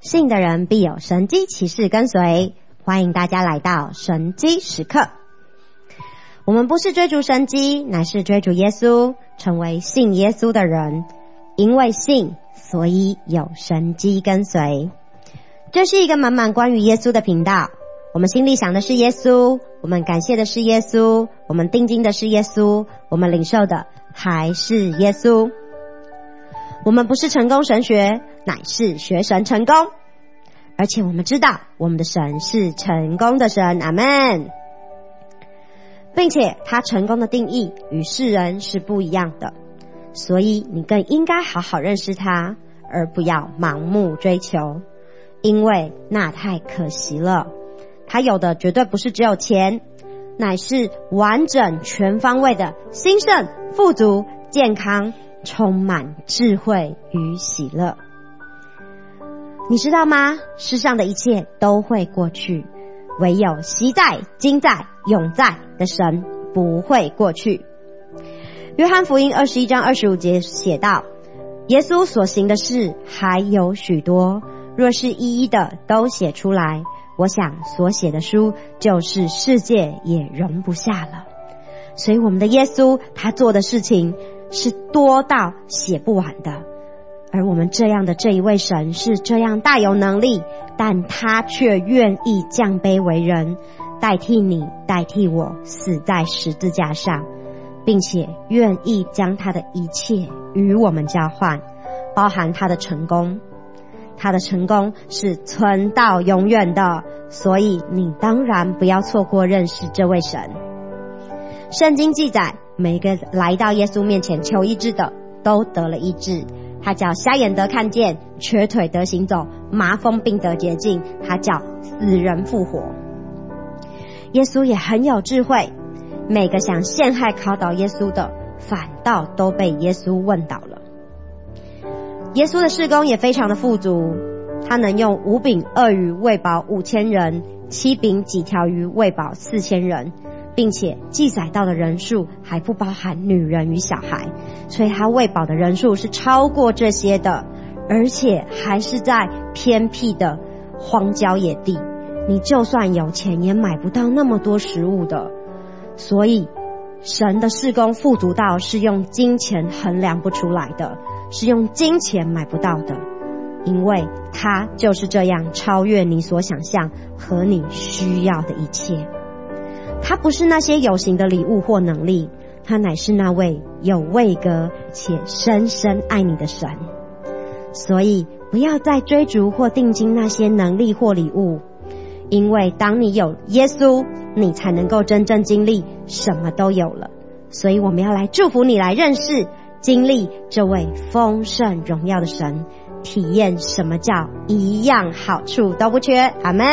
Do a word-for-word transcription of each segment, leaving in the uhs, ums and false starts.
信的人必有神迹奇事跟随。欢迎大家来到神迹时刻。我们不是追逐神迹，乃是追逐耶稣，成为信耶稣的人。因为信，所以有神迹跟随。这是一个满满关于耶稣的频道。我们心里想的是耶稣，我们感谢的是耶稣，我们定睛的是耶稣，我们领受的还是耶稣。我们不是成功神学，乃是学神成功。而且我们知道我们的神是成功的神，阿们。并且他成功的定义与世人是不一样的，所以你更应该好好认识他，而不要盲目追求，因为那太可惜了。他有的绝对不是只有钱，乃是完整全方位的兴盛、富足、健康，充满智慧与喜乐。你知道吗？世上的一切都会过去，唯有昔在、今在、永在的神不会过去。约翰福音二十一章二十五节写道，耶稣所行的事还有许多，若是一一的都写出来，我想所写的书就是世界也容不下了。所以我们的耶稣他做的事情是多到写不完的，而我们这样的这一位神是这样大有能力，但他却愿意降卑为人，代替你代替我死在十字架上，并且愿意将他的一切与我们交换，包含他的成功。他的成功是存到永远的，所以你当然不要错过认识这位神。圣经记载，每一个来到耶稣面前求医治的都得了医治。他叫瞎眼得看见，瘸腿得行走，麻风病得洁净，他叫死人复活。耶稣也很有智慧，每个想陷害考倒耶稣的，反倒都被耶稣问倒了。耶稣的事工也非常的富足，他能用五饼二鱼喂饱五千人，七饼几条鱼喂饱四千人，并且记载到的人数还不包含女人与小孩，所以他喂饱的人数是超过这些的，而且还是在偏僻的荒郊野地，你就算有钱也买不到那么多食物的。所以神的事工富足到是用金钱衡量不出来的，是用金钱买不到的，因为他就是这样超越你所想象和你需要的一切。他不是那些有形的礼物或能力，他乃是那位有位格且深深爱你的神。所以不要再追逐或定睛那些能力或礼物，因为当你有耶稣，你才能够真正经历什么都有了。所以我们要来祝福你，来认识经历这位丰盛荣耀的神，体验什么叫一样好处都不缺。阿们。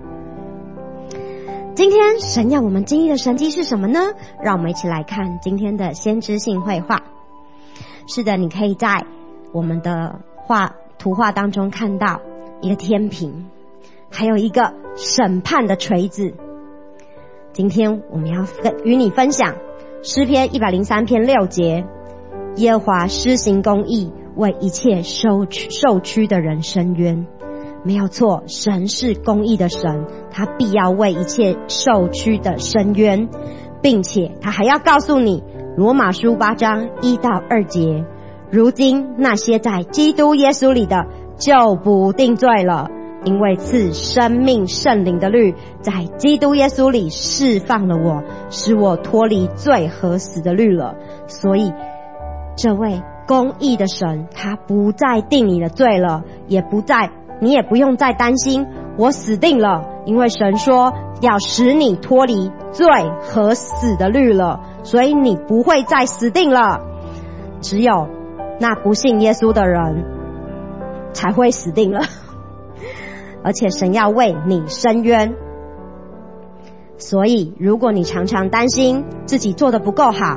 今天神要我们经历的神迹是什么呢？让我们一起来看今天的先知性绘画。是的，你可以在我们的画图画当中看到一个天平，还有一个审判的锤子。今天我们要跟与你分享诗篇一百零三篇六节，耶和华施行公义，为一切受屈受屈的人伸冤。没有错，神是公义的神，他必要为一切受屈的伸冤，并且他还要告诉你，罗马书八章一到二节，如今那些在基督耶稣里的就不定罪了，因为赐生命圣灵的律在基督耶稣里释放了我，使我脱离罪和死的律了。所以这位公义的神，他不再定你的罪了，也不再你也不用再担心我死定了，因为神说要使你脱离罪和死的律了，所以你不会再死定了。只有那不信耶稣的人才会死定了，而且神要为你伸冤。所以如果你常常担心自己做得不够好，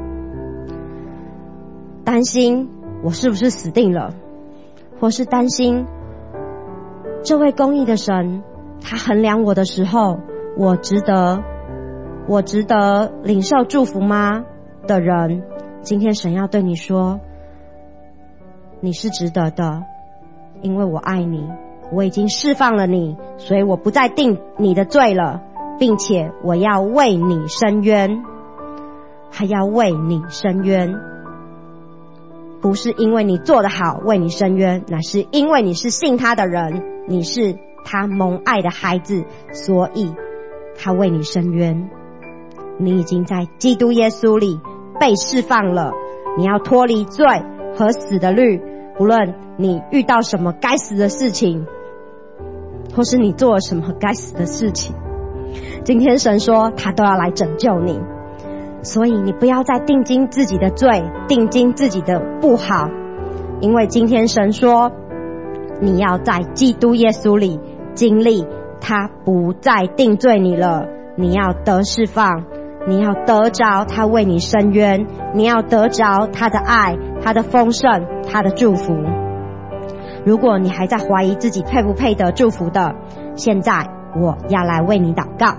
担心我是不是死定了，或是担心这位公义的神他衡量我的时候，我值得我值得领受祝福吗的人，今天神要对你说，你是值得的，因为我爱你， 我已经释放了你，所以我不再定你的罪了，并且我要为你伸冤，还要为你伸冤。不是因为你做得好为你伸冤，乃是因为你是信他的人，你是他蒙爱的孩子，所以他为你伸冤。你已经在基督耶稣里被释放了，你要脱离罪和死的律。无论你遇到什么该死的事情，或是你做了什么该死的事情，今天神说他都要来拯救你。所以你不要再定睛自己的罪，定睛自己的不好，因为今天神说你要在基督耶稣里经历他不再定罪你了，你要得释放，你要得着他为你伸冤，你要得着他的爱，他的丰盛，他的祝福。如果你还在怀疑自己配不配得祝福的，现在我要来为你祷告。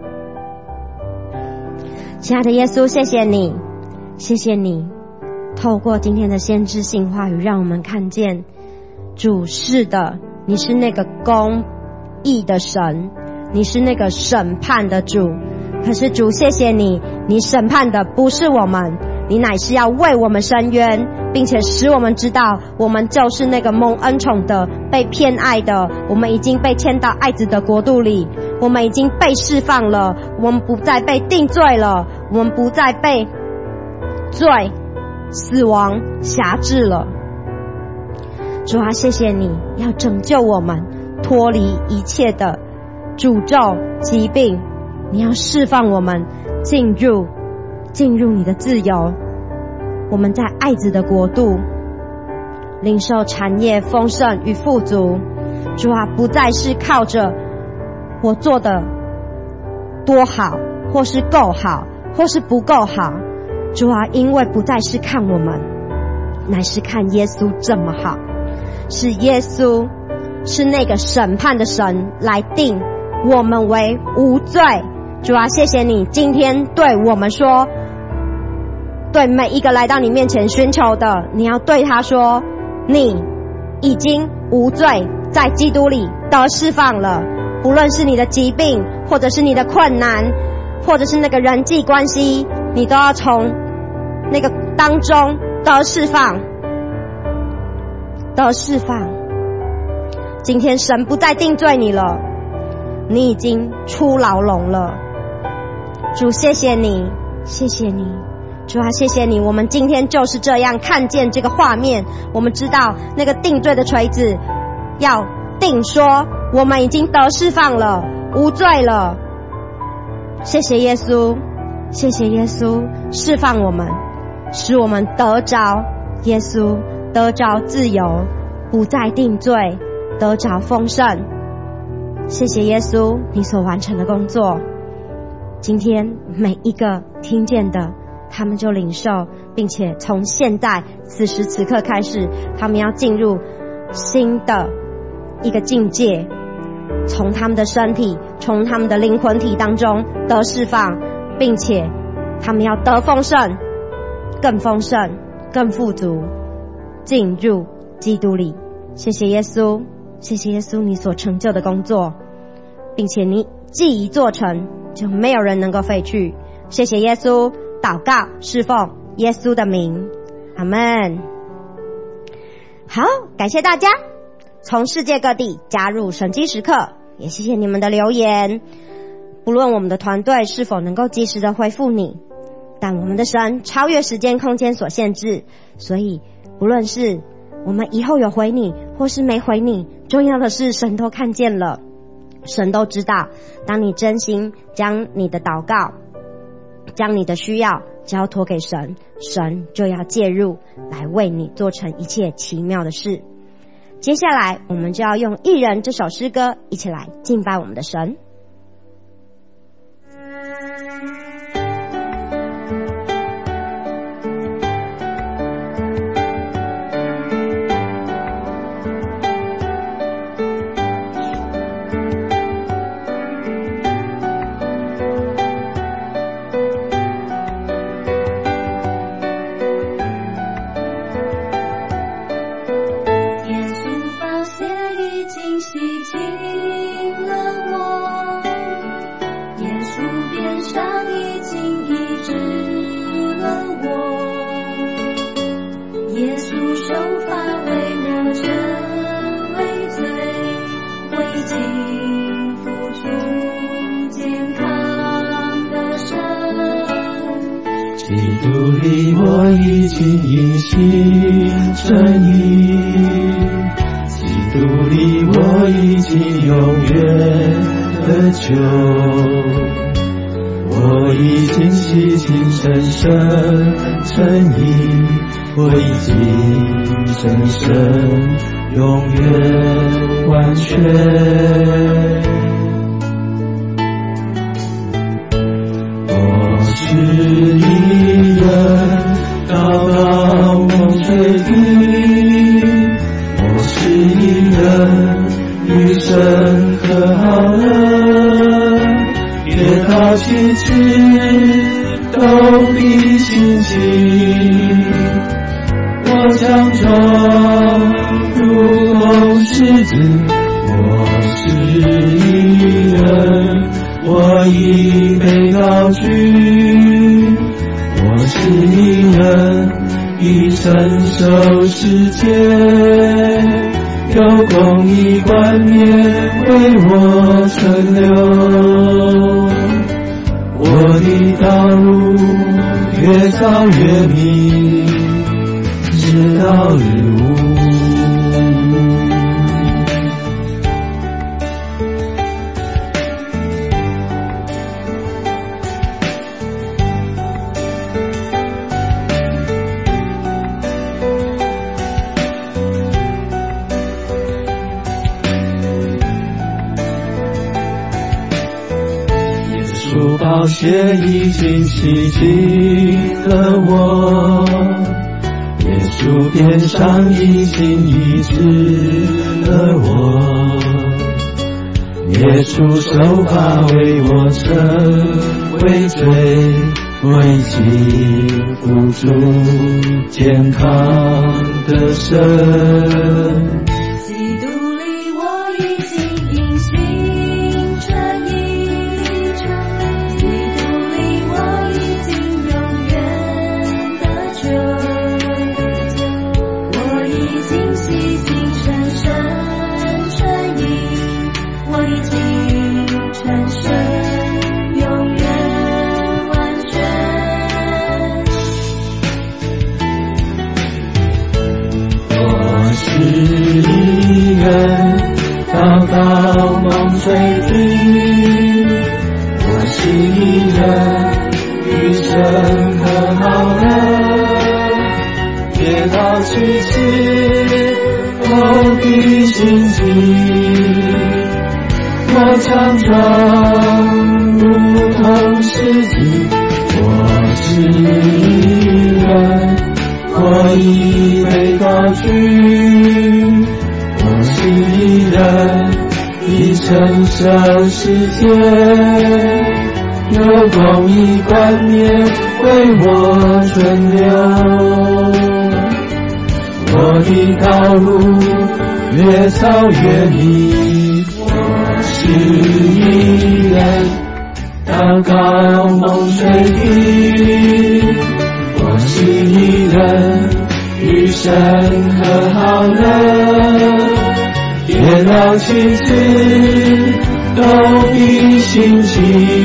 亲爱的耶稣，谢谢你，谢谢你透过今天的先知性话语，让我们看见主是的，你是那个公义的神，你是那个审判的主。可是主，谢谢你，你审判的不是我们，你乃是要为我们伸冤，并且使我们知道我们就是那个蒙恩宠的，被偏爱的，我们已经被迁到爱子的国度里，我们已经被释放了，我们不再被定罪了，我们不再被罪死亡辖制了。主啊，谢谢你要拯救我们脱离一切的诅咒疾病，你要释放我们进入进入你的自由，我们在爱子的国度领受产业丰盛与富足。主啊，不再是靠着我做的多好，或是够好，或是不够好。主啊，因为不再是看我们，乃是看耶稣这么好，是耶稣，是那个审判的神来定我们为无罪。主啊，谢谢你今天对我们说，对每一个来到你面前寻求的，你要对他说，你已经无罪，在基督里得释放了。不论是你的疾病，或者是你的困难，或者是那个人际关系，你都要从那个当中得释放，得释放。今天神不再定罪你了，你已经出牢笼了。主，谢谢你，谢谢你。主啊，谢谢你，我们今天就是这样看见这个画面，我们知道那个定罪的锤子要定说我们已经得释放了，无罪了。谢谢耶稣，谢谢耶稣释放我们，使我们得着耶稣，得着自由，不再定罪，得着丰盛。谢谢耶稣你所完成的工作。今天每一个听见的，他们就领受，并且从现在此时此刻开始，他们要进入新的一个境界，从他们的身体，从他们的灵魂体当中得释放，并且他们要得丰盛，更丰盛，更富足，进入基督里。谢谢耶稣，谢谢耶稣你所成就的工作，并且你既已做成，就没有人能够废去。谢谢耶稣，祷告侍奉耶稣的名，阿们。好，感谢大家从世界各地加入神迹时刻，也谢谢你们的留言。不论我们的团队是否能够及时的回复你，但我们的神超越时间空间所限制，所以不论是我们以后有回你或是没回你，重要的是神都看见了，神都知道。当你真心将你的祷告，将你的需要交托给神，神就要介入来为你做成一切奇妙的事。接下来我们就要用艺人这首诗歌一起来敬拜我们的神。 耶稣宝血已经洗洗净了我，耶稣鞭伤已经医治了我，耶稣受罚为我成为罪，为己付出健康的身。 基督里我已经因信称义，基督里我已经永远得救，我已经洗净深深称义，我已经深深永远完全。我是一人祷告蒙垂听，我是一人与神和好了，越到其志都必心急，我强壮如同狮子，我是一人，我已被高举，我是一人，已承受世界，有公义冠冕为我存留，我的道路越走越明，直到日无。宝血已经洗净了我，耶稣鞭伤已经医治了我，耶稣受罚为我成为罪，为己付出健康的身。祷告蒙垂听，我是一人与神和好了，跌倒去世都必心急，我强壮如同狮子，我是一人，我已被高举，我是一人，已承受世界，有公义冠冕为我存留，我的道路越走越明，我是一人，祷告蒙垂听，我是一人，与神和好了，跌倒其次都必心急，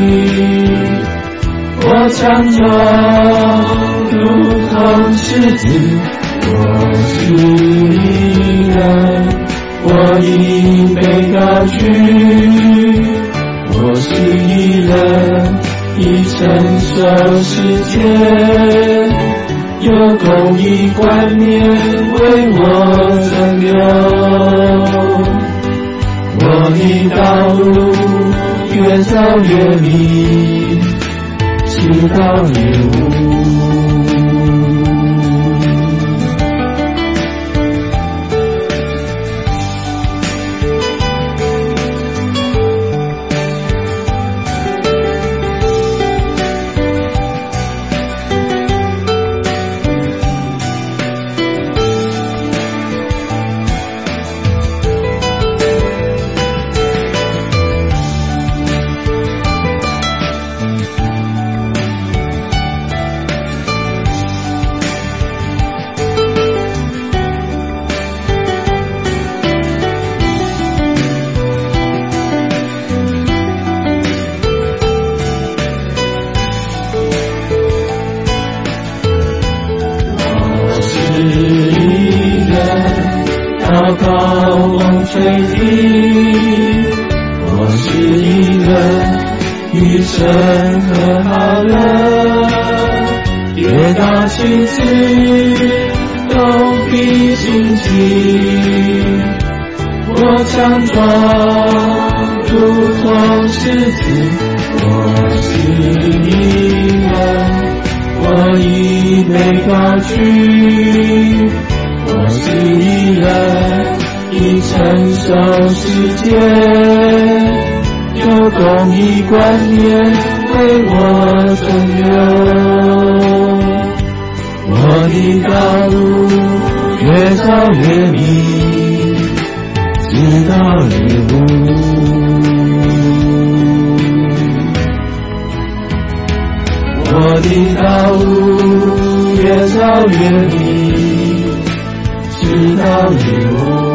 我强壮如同狮子，我是一人，我已被高举，我是一人，已承受世界，有公义冠冕为我存留，我的道路越走越明，直到日无。 我是一人，与神和好了，跌倒其次都必兴起。我强壮如同狮子，我是一人，我已被高举，我是一人，已承受世界，有公义冠冕为我存留。我的道路越走越明，直到日暮。我的道路越走越明，直到日暮。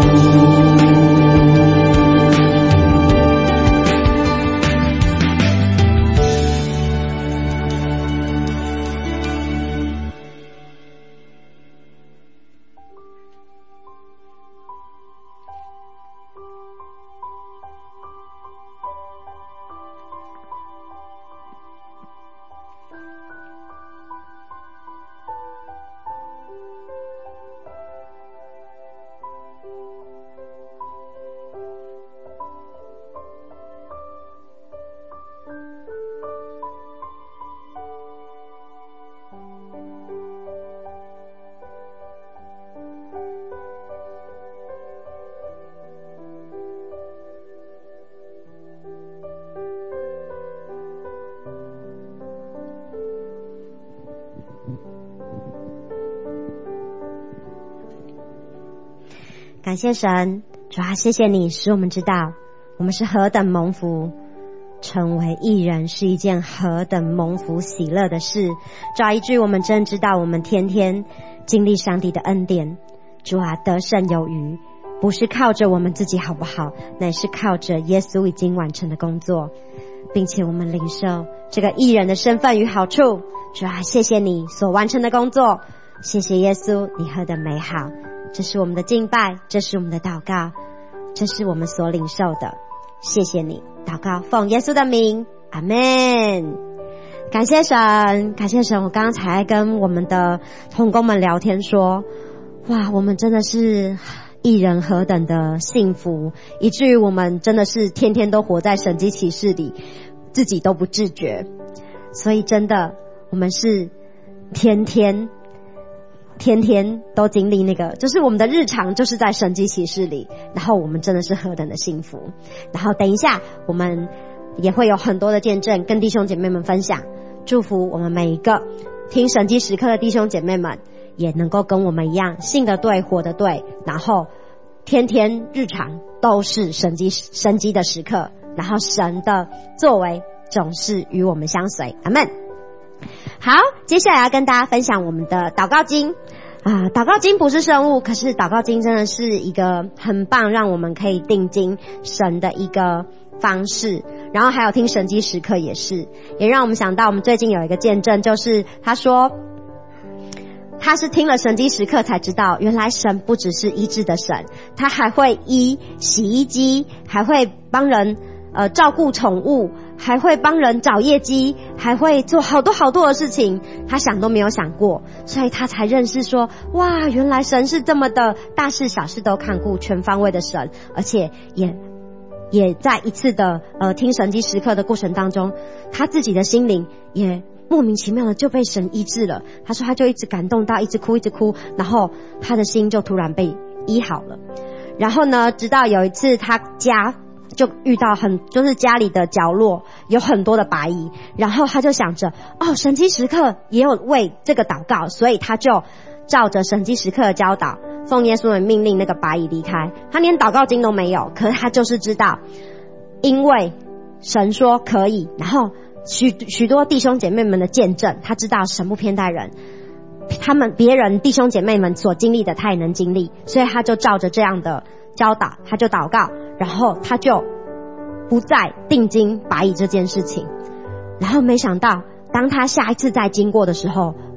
感谢神，主啊，谢谢你使我们知道我们是何等蒙福，成为义人是一件何等蒙福喜乐的事。主啊，以至于我们真知道我们天天经历上帝的恩典。主啊，得胜有余，不是靠着我们自己好不好，乃是靠着耶稣已经完成的工作，并且我们领受这个义人的身份与好处。主啊，谢谢你所完成的工作，谢谢耶稣，你何等美好。这是我们的敬拜，这是我们的祷告，这是我们所领受的。谢谢你，祷告奉耶稣的名，阿们。感谢神，感谢神。我刚才跟我们的同工们聊天说，哇，我们真的是义人何等的幸福，以至于我们真的是天天都活在神迹奇事里，自己都不自觉。所以真的我们是天天天天都经历那个，就是我们的日常就是在神迹奇事里，然后我们真的是何等的幸福。然后等一下我们也会有很多的见证跟弟兄姐妹们分享，祝福我们每一个听神迹时刻的弟兄姐妹们也能够跟我们一样信得对活得对，然后天天日常都是神迹神迹的时刻，然后神的作为总是与我们相随，阿们。好，接下来要跟大家分享我们的祷告经啊，祷告经不是圣物，可是祷告经真的是一个很棒让我们可以定睛神的一个方式。然后还有听神迹时刻也是，也让我们想到我们最近有一个见证，就是他说他是听了神迹时刻才知道，原来神不只是医治的神，他还会医洗衣机，还会帮人呃照顾宠物，还会帮人找业绩，还会做好多好多的事情，他想都没有想过，所以他才认识说，哇，原来神是这么的大事小事都看顾，全方位的神。而且也也在一次的呃听神迹时刻的过程当中，他自己的心灵也莫名其妙的就被神医治了。他说他就一直感动到一直哭一直哭，然后他的心就突然被医好了。然后呢，直到有一次他家就遇到很就是家里的角落有很多的白蚁，然后他就想着哦，神迹时刻也有为这个祷告，所以他就照着神迹时刻的教导，奉耶稣的命令那个白蚁离开。他连祷告经都没有，可是他就是知道，因为神说可以，然后许许多弟兄姐妹们的见证，他知道神不偏待人，他们别人弟兄姐妹们所经历的他也能经历，所以他就照着这样的教导，他就祷告，然后他就不再定睛白蚁这件事情。然后没想到当他下一次再经过的时候，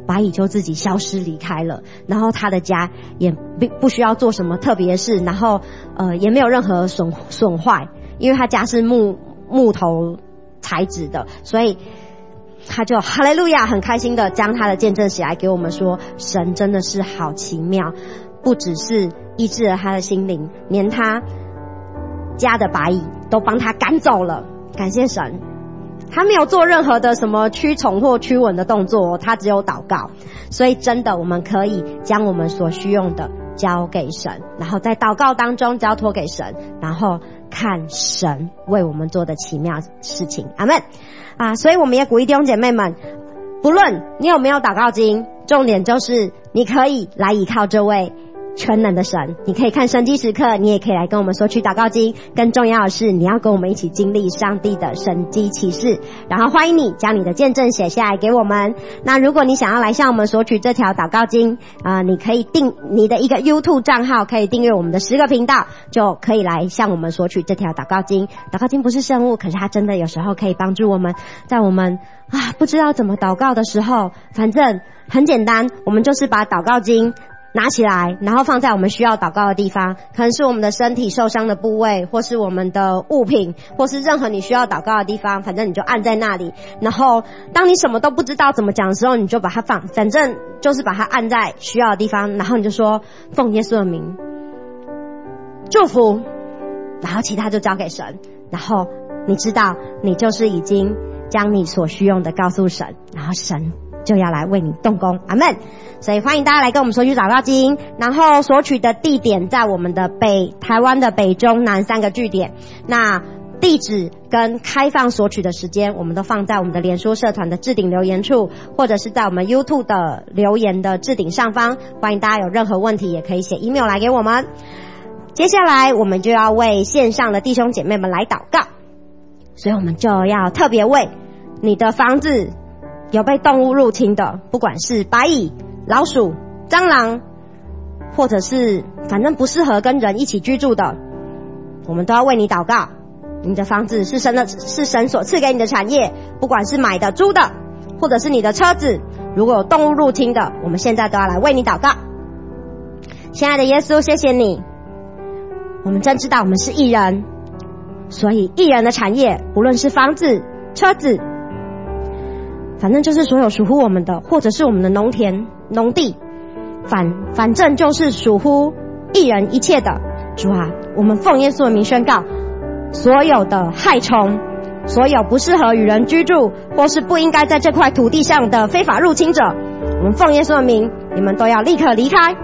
白蚁就自己消失离开了，然后他的家也不不需要做什么特别的事，然后呃也没有任何损损坏，因为他家是木木头材质的，所以他就哈利路亚很开心的将他的见证写来给我们说，神真的是好奇妙，不只是医治了他的心灵，连他家的白蚁都帮他赶走了，感谢神。他没有做任何的什么驱虫或驱蚊的动作，他只有祷告。所以真的我们可以将我们所需用的交给神，然后在祷告当中交托给神，然后看神为我们做的奇妙事情。阿们啊！所以我们也鼓励弟兄姐妹们，不论你有没有祷告经，重点就是你可以来依靠这位全能的神，你可以看神迹时刻，你也可以来跟我们索取祷告经，更重要的是你要跟我们一起经历上帝的神迹奇事。然后欢迎你将你的见证写下来给我们。那如果你想要来向我们索取这条祷告经啊、呃，你可以订你的一个 YouTube 账号，可以订阅我们的十个频道，就可以来向我们索取这条祷告经。祷告经不是圣物，可是它真的有时候可以帮助我们，在我们啊不知道怎么祷告的时候，反正很简单，我们就是把祷告经拿起来，然后放在我们需要祷告的地方，可能是我们的身体受伤的部位，或是我们的物品，或是任何你需要祷告的地方，反正你就按在那里。然后当你什么都不知道怎么讲的时候，你就把它放，反正就是把它按在需要的地方，然后你就说奉耶稣的名祝福，然后其他就交给神。然后你知道你就是已经将你所需用的告诉神，然后神就要来为你动工。阿们。所以欢迎大家来跟我们索取祷告经，然后索取的地点在我们的北台湾的北中南三个据点，那地址跟开放索取的时间我们都放在我们的脸书社团的置顶留言处，或者是在我们 YouTube 的留言的置顶上方，欢迎大家有任何问题也可以写 email 来给我们。接下来我们就要为线上的弟兄姐妹们来祷告，所以我们就要特别为你的房子有被动物入侵的，不管是白蚁、老鼠、蟑螂，或者是反正不适合跟人一起居住的，我们都要为你祷告。你的房子是神的，是神所赐给你的产业，不管是买的、租的，或者是你的车子，如果有动物入侵的，我们现在都要来为你祷告。亲爱的耶稣，谢谢你，我们真知道我们是义人，所以义人的产业，不论是房子、车子，反正就是所有属乎我们的，或者是我们的农田、农地，反反正就是属乎义人一切的。主啊，我们奉耶稣的名宣告，所有的害虫，所有不适合与人居住，或是不应该在这块土地上的非法入侵者，我们奉耶稣的名，你们都要立刻离开，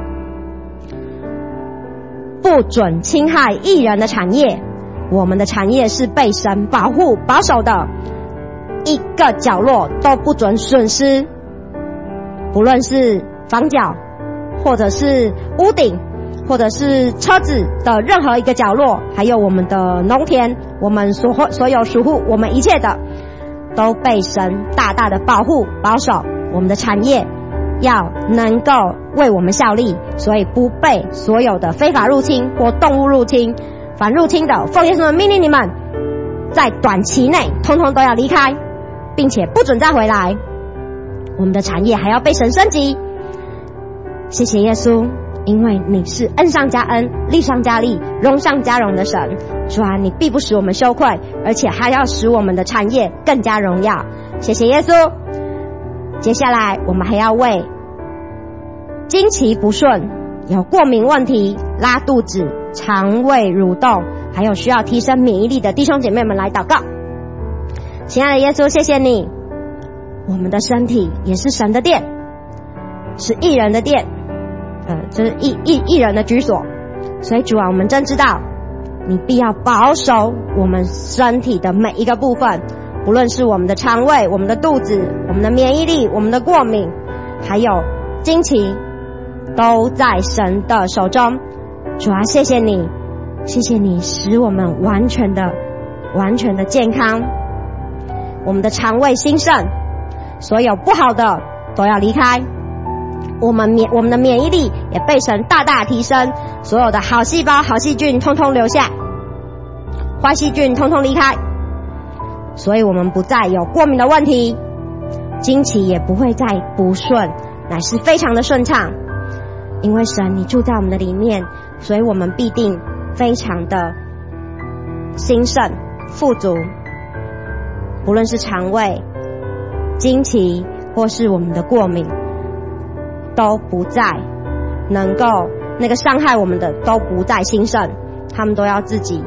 不准侵害义人的产业。我们的产业是被神保护保守的，一个角落都不准损失，不论是房角，或者是屋顶，或者是车子的任何一个角落，还有我们的农田，我们所所有属乎我们一切的，都被神大大的保护保守。我们的产业要能够为我们效力，所以不被所有的非法入侵或动物入侵。反入侵的，奉耶稣的命令，你们在短期内通通都要离开，并且不准再回来。我们的产业还要被神升级。谢谢耶稣，因为你是恩上加恩、利上加利、荣上加荣的神。主啊，你必不使我们羞愧，而且还要使我们的产业更加荣耀。谢谢耶稣。接下来我们还要为经期不顺、有过敏问题、拉肚子、肠胃蠕动，还有需要提升免疫力的弟兄姐妹们来祷告。亲爱的耶稣，谢谢你，我们的身体也是神的殿，是义人的殿，呃，就是义义义人的居所。所以主啊，我们真知道你必要保守我们身体的每一个部分，不论是我们的肠胃、我们的肚子、我们的免疫力、我们的过敏，还有经期，都在神的手中。主啊，谢谢你，谢谢你使我们完全的完全的健康，我们的肠胃兴盛，所有不好的都要离开，我们免我们的免疫力也被神大大提升，所有的好细胞、好细菌通通留下，坏细菌通通离开，所以我们不再有过敏的问题，经期也不会再不顺， 乃是非常的顺畅。因为神你住在我们的里面，所以我们必定非常的兴盛富足，不论是肠胃、经期或是我们的过敏，都不再能够那个伤害我们的都不再兴盛，他们都要自己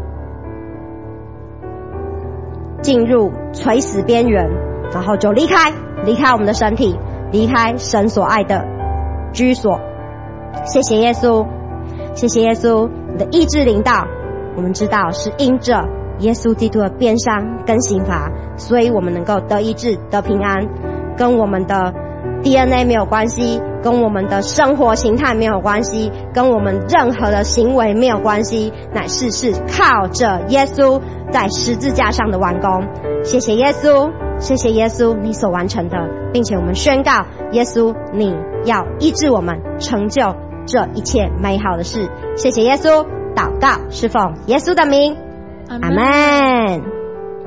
进入垂死边缘，然后就离开离开我们的身体，离开神所爱的居所。谢谢耶稣，谢谢耶稣，你的医治临到，我们知道是因着耶稣基督的鞭伤跟刑罚，所以我们能够得医治得平安，跟我们的 D N A 没有关系，跟我们的生活形态没有关系，跟我们任何的行为没有关系，乃是是靠着耶稣在十字架上的完工。谢谢耶稣，谢谢耶稣你所完成的，并且我们宣告耶稣你要医治我们，成就这一切美好的事。谢谢耶稣，祷告是奉耶稣的名，阿们。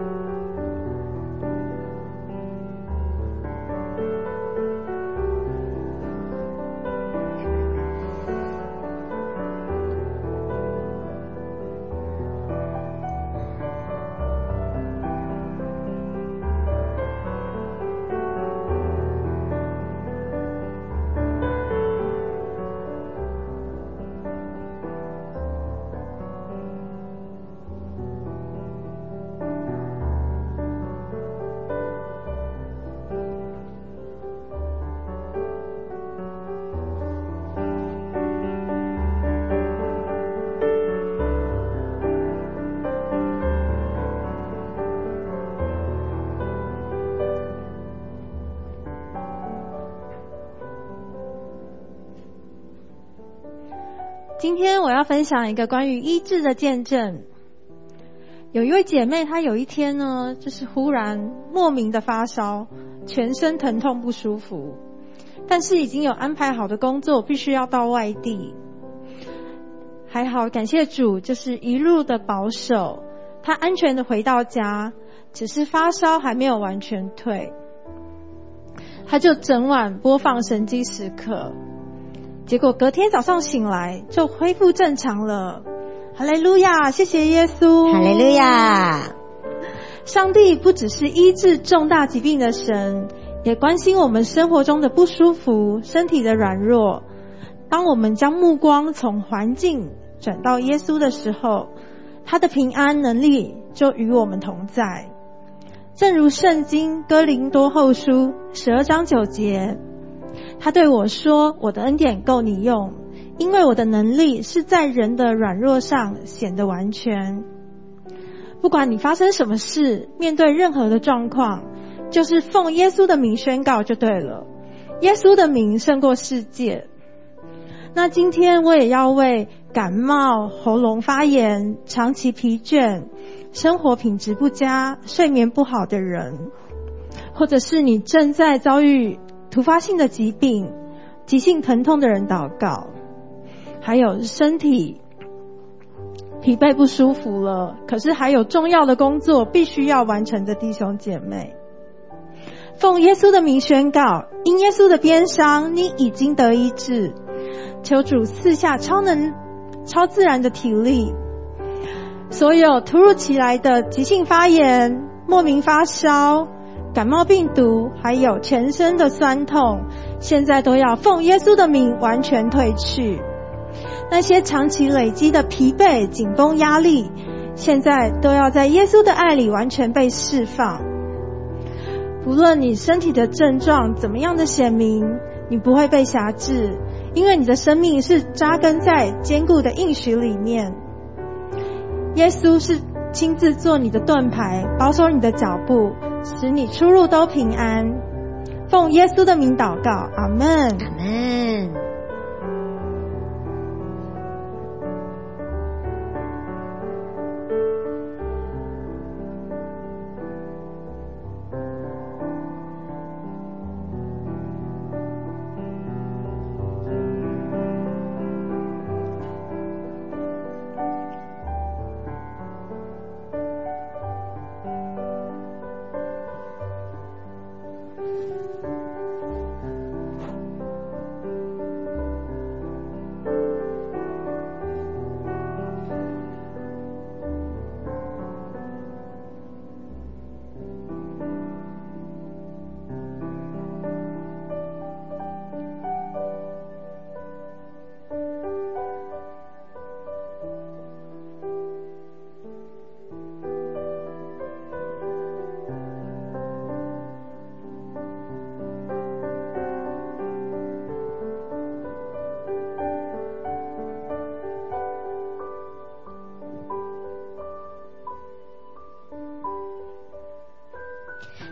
今天我要分享一个关于医治的见证。有一位姐妹，她有一天呢，就是忽然莫名的发烧，全身疼痛不舒服，但是已经有安排好的工作，必须要到外地。还好，感谢主，就是一路的保守，她安全的回到家，只是发烧还没有完全退。她就整晚播放神迹时刻。结果隔天早上醒来就恢复正常了，哈利路亚，谢谢耶稣， 哈利路亚。 上帝不只是医治重大疾病的神，也关心我们生活中的不舒服、身体的软弱。当我们将目光从环境转到耶稣的时候，他的平安能力就与我们同在。正如圣经哥林多后书十二章九节，他对我说，我的恩典够你用，因为我的能力是在人的软弱上显得完全。不管你发生什么事，面对任何的状况，就是奉耶稣的名宣告就对了。耶稣的名胜过世界。那今天我也要为感冒、喉咙发炎、长期疲倦、生活品质不佳、睡眠不好的人，或者是你正在遭遇突发性的疾病、急性疼痛的人祷告，还有身体疲惫不舒服了，可是还有重要的工作必须要完成的弟兄姐妹，奉耶稣的名宣告，因耶稣的鞭伤，你已经得医治。求主赐下超能、超自然的体力。所有突如其来的急性发炎、莫名发烧、感冒病毒，还有全身的酸痛，现在都要奉耶稣的名完全退去。那些长期累积的疲惫、紧绷、压力，现在都要在耶稣的爱里完全被释放。不论你身体的症状怎么样的显明，你不会被辖制，因为你的生命是扎根在坚固的应许里面。耶稣是亲自做你的盾牌，保守你的脚步，使你出入都平安。奉耶稣的名祷告，阿们， 阿们。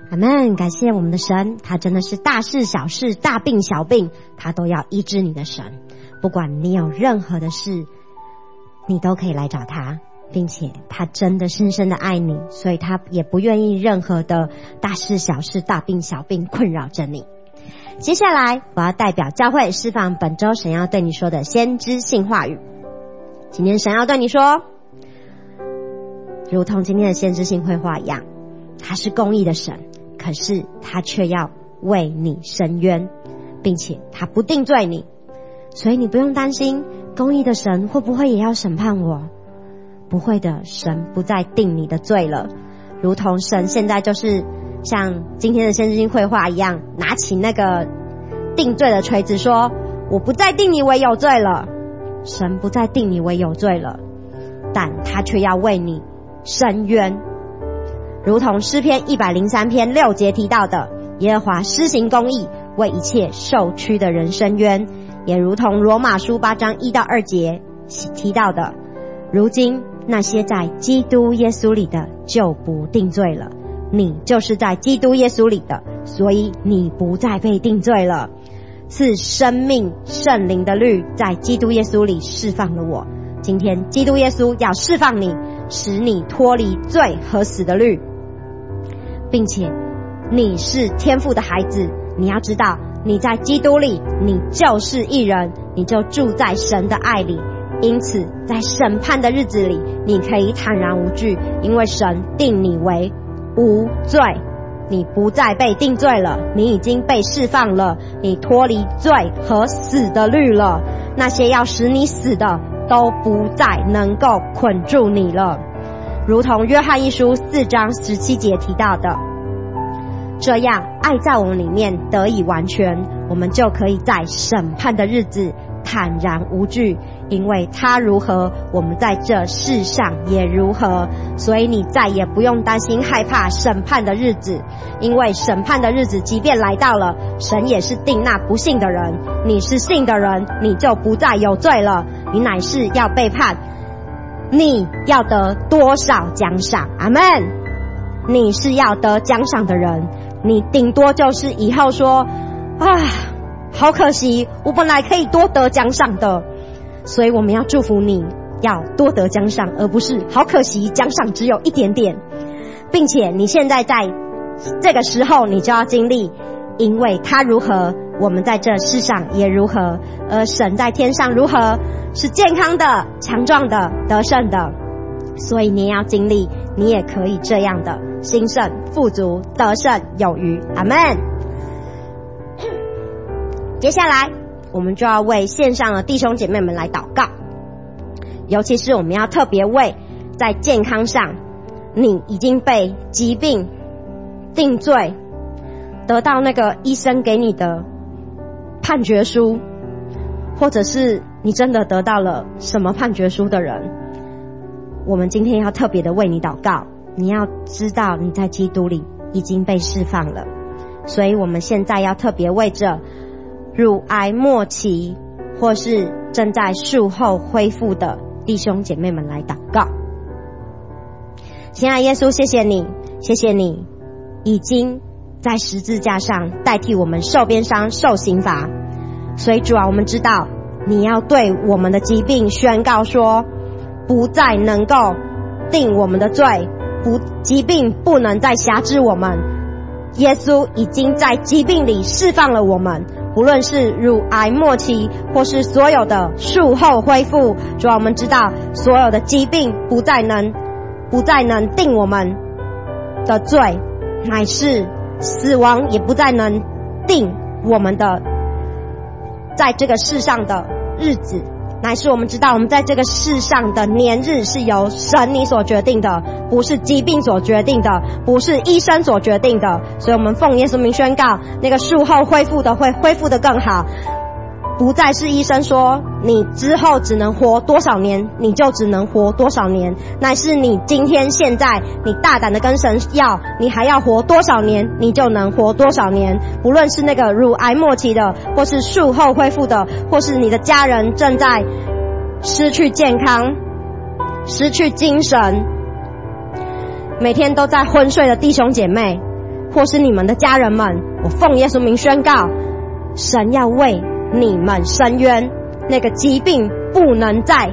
阿们，感谢我们的神，他真的是大事小事、大病小病，他都要医治你的神。不管你有任何的事，你都可以来找他，并且他真的深深的爱你，所以他也不愿意任何的大事小事、大病小病困扰着你。接下来我要代表教会释放本周神要对你说的先知性话语。今天神要对你说，如同今天的先知性绘画一样，他是公义的神，可是他却要为你伸冤，并且他不定罪你，所以你不用担心公义的神会不会也要审判我。不会的，神不再定你的罪了，如同神现在就是像今天的先知性绘画一样，拿起那个定罪的锤子说，我不再定你为有罪了。神不再定你为有罪了，但他却要为你伸冤，如同诗篇一百零三篇六节提到的，耶和华施行公义，为一切受屈的人伸冤，也如同罗马书八章一到二节提到的，如今那些在基督耶稣里的就不定罪了。你就是在基督耶稣里的，所以你不再被定罪了。赐生命圣灵的律在基督耶稣里释放了我。今天基督耶稣要释放你，使你脱离罪和死的律，并且你是天父的孩子。你要知道，你在基督里，你就是义人，你就住在神的爱里。因此在审判的日子里，你可以坦然无惧，因为神定你为无罪，你不再被定罪了，你已经被释放了，你脱离罪和死的律了。那些要使你死的都不再能够捆住你了，如同约翰一书四章十七节提到的，这样爱在我们里面得以完全，我们就可以在审判的日子坦然无惧，因为他如何，我们在这世上也如何。所以你再也不用担心害怕审判的日子，因为审判的日子即便来到了，神也是定那不信的人。你是信的人，你就不再有罪了，你乃是要被判你要得多少奖赏。阿们。你是要得奖赏的人，你顶多就是以后说啊，好可惜，我本来可以多得奖赏的。所以我们要祝福你要多得奖赏，而不是好可惜奖赏只有一点点。并且你现在在这个时候你就要经历，因为他如何，我们在这世上也如何，而神在天上如何，是健康的、强壮的、得胜的。所以你也要经历，你也可以这样的兴盛、富足、得胜、有余。阿们。接下来我们就要为线上的弟兄姐妹们来祷告，尤其是我们要特别为在健康上你已经被疾病定罪，得到那个医生给你的判决书，或者是你真的得到了什么判决书的人，我们今天要特别的为你祷告。你要知道你在基督里已经被释放了，所以我们现在要特别为着乳癌末期或是正在术后恢复的弟兄姐妹们来祷告。亲爱的耶稣，谢谢你，谢谢你已经在十字架上代替我们受鞭伤、受刑罚。所以主啊，我们知道你要对我们的疾病宣告说，不再能够定我们的罪，不，疾病不能再辖制我们。耶稣已经在疾病里释放了我们，不论是乳癌末期或是所有的术后恢复。主啊，我们知道所有的疾病不再能不再能定我们的罪，乃是死亡也不再能定我们的在这个世上的日子，乃是我们知道我们在这个世上的年日是由神你所决定的，不是疾病所决定的，不是医生所决定的。所以我们奉耶稣名宣告，那个术后恢复的会恢复的更好，不再是医生说你之后只能活多少年你就只能活多少年，乃是你今天现在你大胆的跟神要，你还要活多少年你就能活多少年。不论是那个乳癌末期的，或是术后恢复的，或是你的家人正在失去健康、失去精神，每天都在昏睡的弟兄姐妹， 或是你们的家人们，我奉耶稣名宣告，神要为你们伸冤，那个疾病不能再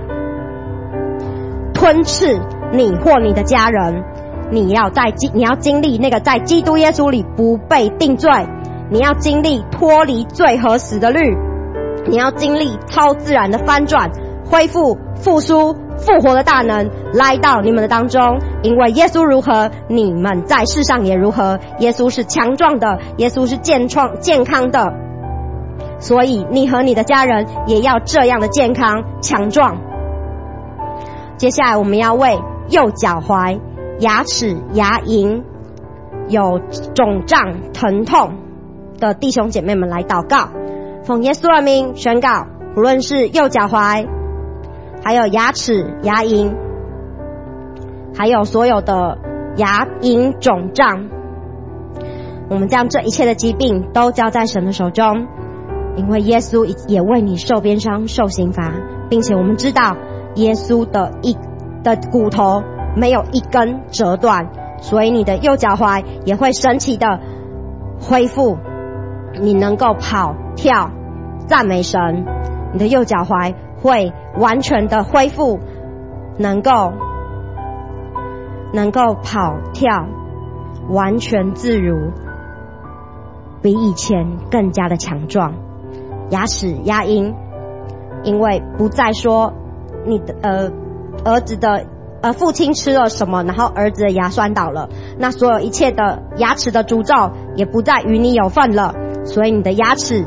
吞噬你或你的家人。你要在你要经历那个在基督耶稣里不被定罪，你要经历脱离罪和死的律，你要经历超自然的翻转、恢复、复苏、复活的大能来到你们的当中。因为耶稣如何，你们在世上也如何。耶稣是强壮的，耶稣是健创健康的，所以你和你的家人也要这样的健康强壮。接下来我们要为右脚踝、牙齿、牙龈有肿胀疼痛的弟兄姐妹们来祷告，奉耶稣的名宣告，不论是右脚踝，还有牙齿、牙龈，还有所有的牙龈肿胀，我们将这一切的疾病都交在神的手中，因为耶稣也为你受鞭伤、受刑罚，并且我们知道耶稣的一的骨头没有一根折断，所以你的右脚踝也会神奇的恢复，你能够跑跳赞美神，你的右脚踝会完全的恢复，能够能够跑跳完全自如，比以前更加的强壮。牙齿、牙龈，因为不再说你的呃儿子的呃父亲吃了什么，然后儿子的牙酸倒了，那所有一切的牙齿的诅咒也不再与你有份了，所以你的牙齿、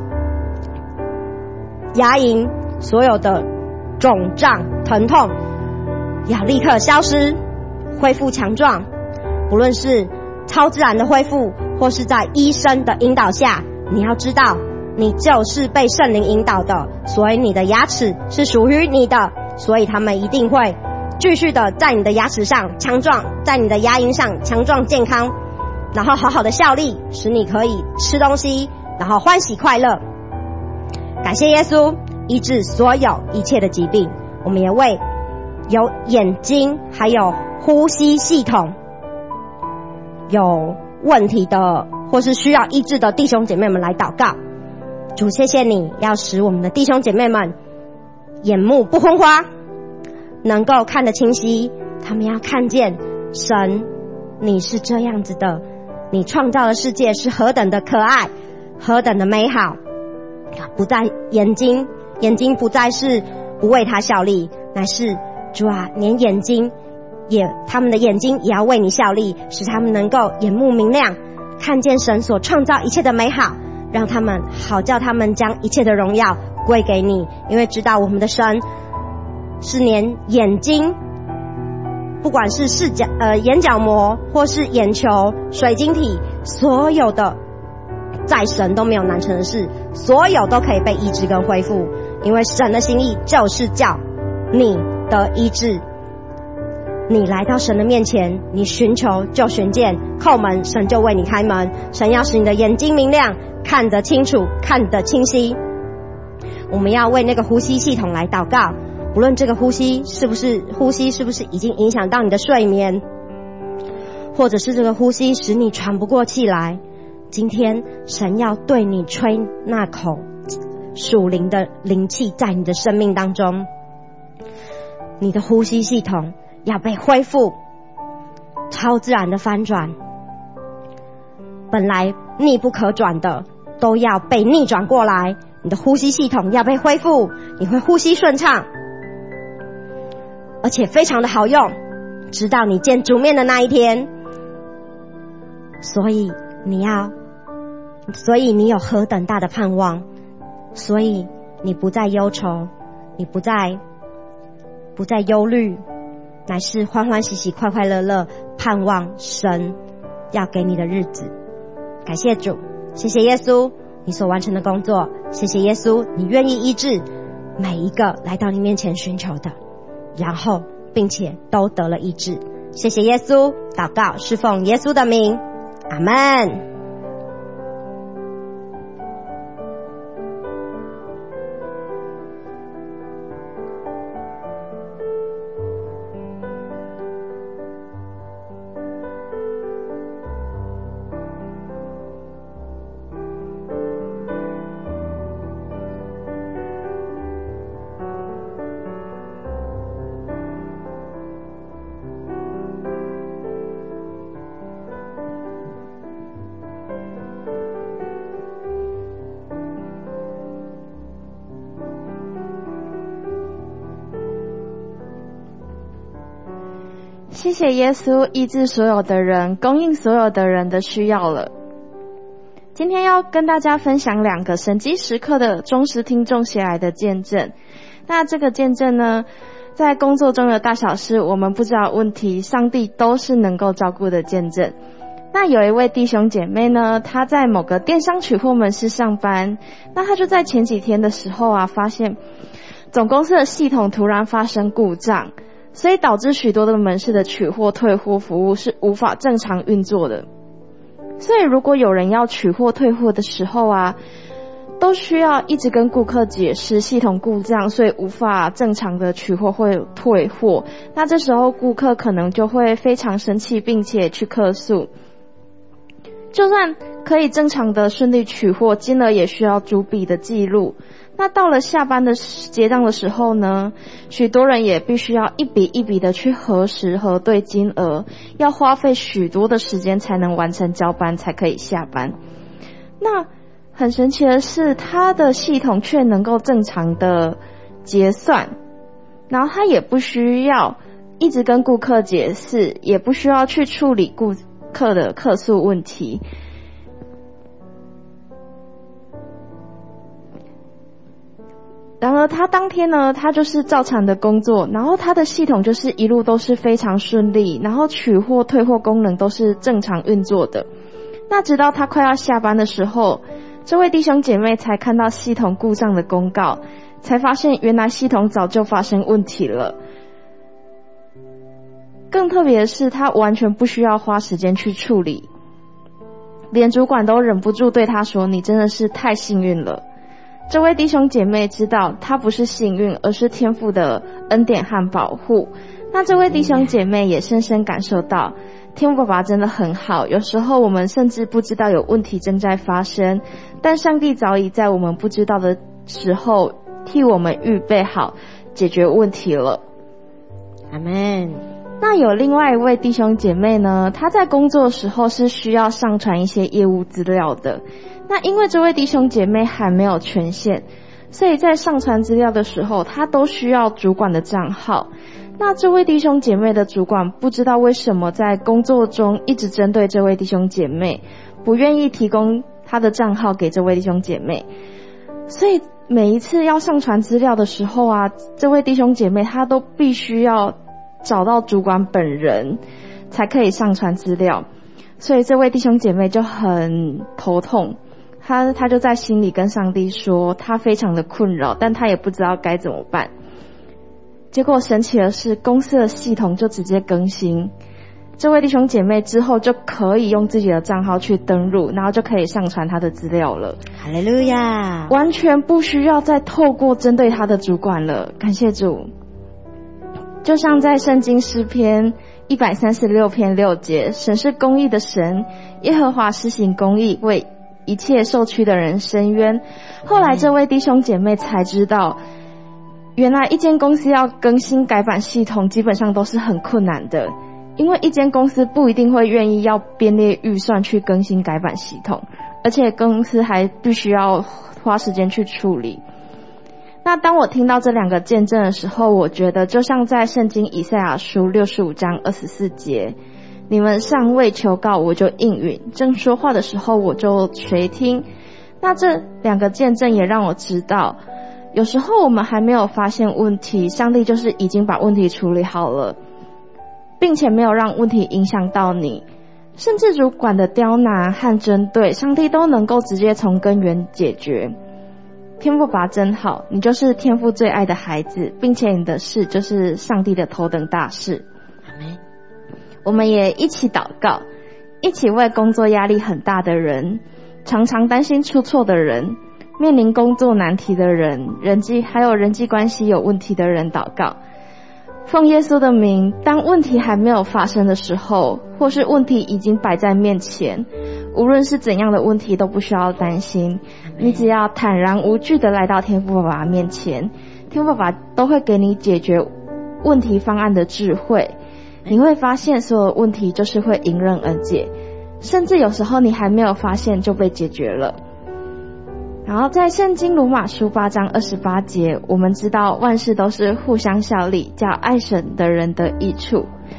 牙龈所有的肿胀、疼痛要立刻消失，恢复强壮。不论是超自然的恢复，或是在医生的引导下，你要知道你就是被圣灵引导的，所以你的牙齿是属于你的，所以他们一定会继续的在你的牙齿上强壮，在你的牙龈上强壮健康，然后好好的效力，使你可以吃东西，然后欢喜快乐。感谢耶稣医治所有一切的疾病。我们也为有眼睛还有呼吸系统有问题的或是需要医治的弟兄姐妹们来祷告。主，谢谢你要使我们的弟兄姐妹们眼目不昏花，能够看得清晰，他们要看见神你是这样子的，你创造的世界是何等的可爱，何等的美好，不再眼睛眼睛不再是不为他效力，乃是主啊，连眼睛也他们的眼睛也要为你效力，使他们能够眼目明亮，看见神所创造一切的美好，让他们好叫他们将一切的荣耀归给你。因为知道我们的神是连眼睛不管是视角呃眼角膜或是眼球、水晶体，所有的在神都没有难成的事，所有都可以被医治跟恢复，因为神的心意就是叫你得医治。你来到神的面前，你寻求就寻见，叩门神就为你开门。神要使你的眼睛明亮，看得清楚，看得清晰。我们要为那个呼吸系统来祷告，不论这个呼吸是不是呼吸是不是已经影响到你的睡眠，或者是这个呼吸使你喘不过气来，今天神要对你吹那口属灵的灵气在你的生命当中，你的呼吸系统要被恢复，超自然的翻转，本来逆不可转的都要被逆转过来，你的呼吸系统要被恢复，你会呼吸顺畅，而且非常的好用，直到你见主面的那一天。所以你要所以你有何等大的盼望，所以你不再忧愁，你不再不再忧虑，乃是欢欢喜喜快快乐乐盼望神要给你的日子。感谢主，谢谢耶稣你所完成的工作，谢谢耶稣你愿意医治每一个来到你面前寻求的，然后并且都得了医治。谢谢耶稣，祷告是奉耶稣的名，阿们。 谢谢耶稣医治所有的人，供应所有的人的需要了。今天要跟大家分享两个神迹时刻的忠实听众写来的见证。那这个见证呢，在工作中的大小事，我们不知道问题，上帝都是能够照顾的见证。那有一位弟兄姐妹呢，他在某个电商取货门市上班，那他就在前几天的时候啊，发现总公司的系统突然发生故障，所以导致许多的门市的取货退货服务是无法正常运作的。所以如果有人要取货退货的时候啊，都需要一直跟顾客解释系统故障，所以无法正常的取货或退货。那这时候顾客可能就会非常生气，并且去客诉。就算可以正常的顺利取货，金额也需要逐笔的记录。那到了下班的结账的时候呢，许多人也必须要一笔一笔的去核实核对金额，要花费许多的时间才能完成交班，才可以下班。那很神奇的是，他的系统却能够正常的结算，然后他也不需要一直跟顾客解释，也不需要去处理顾客的客诉问题。然而他当天呢，他就是照常的工作，然后他的系统就是一路都是非常顺利，然后取货退货功能都是正常运作的。那直到他快要下班的时候，这位弟兄姐妹才看到系统故障的公告，才发现原来系统早就发生问题了。更特别的是，他完全不需要花时间去处理，连主管都忍不住对他说，你真的是太幸运了。这位弟兄姐妹知道他不是幸运，而是天父的恩典和保护。那这位弟兄姐妹也深深感受到天父爸爸真的很好，有时候我们甚至不知道有问题正在发生，但上帝早已在我们不知道的时候替我们预备好解决问题了。 阿们。 那有另外一位弟兄姐妹呢，他在工作的时候是需要上传一些业务资料的。那因为这位弟兄姐妹还没有权限，所以在上传资料的时候，他都需要主管的账号。那这位弟兄姐妹的主管不知道为什么在工作中一直针对这位弟兄姐妹，不愿意提供他的账号给这位弟兄姐妹，所以每一次要上传资料的时候啊，这位弟兄姐妹他都必须要找到主管本人才可以上传资料，所以这位弟兄姐妹就很头痛，他他就在心里跟上帝说，他非常的困扰，但他也不知道该怎么办。结果神奇的是，公司的系统就直接更新，这位弟兄姐妹之后就可以用自己的账号去登入，然后就可以上传他的资料了。 哈利路亚！ 完全不需要再透过针对他的主管了，感谢主。就像在圣经诗篇一百三十六篇六节，神是公义的神，耶和华施行公义，为一切受屈的人伸冤。后来这位弟兄姐妹才知道，原来一间公司要更新改版系统基本上都是很困难的，因为一间公司不一定会愿意要编列预算去更新改版系统，而且公司还必须要花时间去处理。那当我听到这两个见证的时候，我觉得就像在圣经以赛亚书六十五章二十四节，你们尚未求告，我就应允；正说话的时候，我就垂听。那这两个见证也让我知道，有时候我们还没有发现问题，上帝就是已经把问题处理好了，并且没有让问题影响到你。甚至主管的刁难和针对，上帝都能够直接从根源解决。天父爸爸真好，你就是天父最爱的孩子，并且你的事就是上帝的头等大事。 阿们。 我们也一起祷告，一起为工作压力很大的人，常常担心出错的人，面临工作难题的人，人际还有人际关系有问题的人祷告。奉耶稣的名，当问题还没有发生的时候，或是问题已经摆在面前，无论是怎样的问题都不需要担心，你只要坦然无惧的来到天父爸爸面前，天父爸爸都会给你解决问题方案的智慧。你会发现所有问题就是会迎刃而解，甚至有时候你还没有发现就被解决了。然后在圣经罗马书八章二十八节，我们知道万事都是互相效力，叫爱神的人得益处，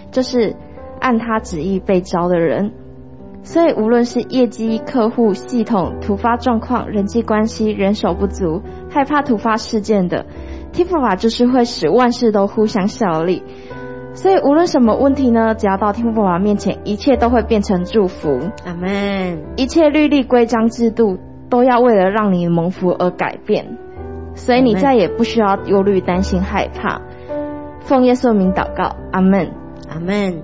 就是按他旨意被召的人。所以无论是业绩、客户、系统、突发状况、人际关系、人手不足、害怕突发事件的，听父爸就是会使万事都互相效力。所以无论什么问题呢，只要到听父爸面前，一切都会变成祝福。 阿们。 一切律例、规章、制度都要为了让你蒙福而改变，所以你再也不需要忧虑、担心、害怕。奉耶稣名祷告，阿们， 阿们。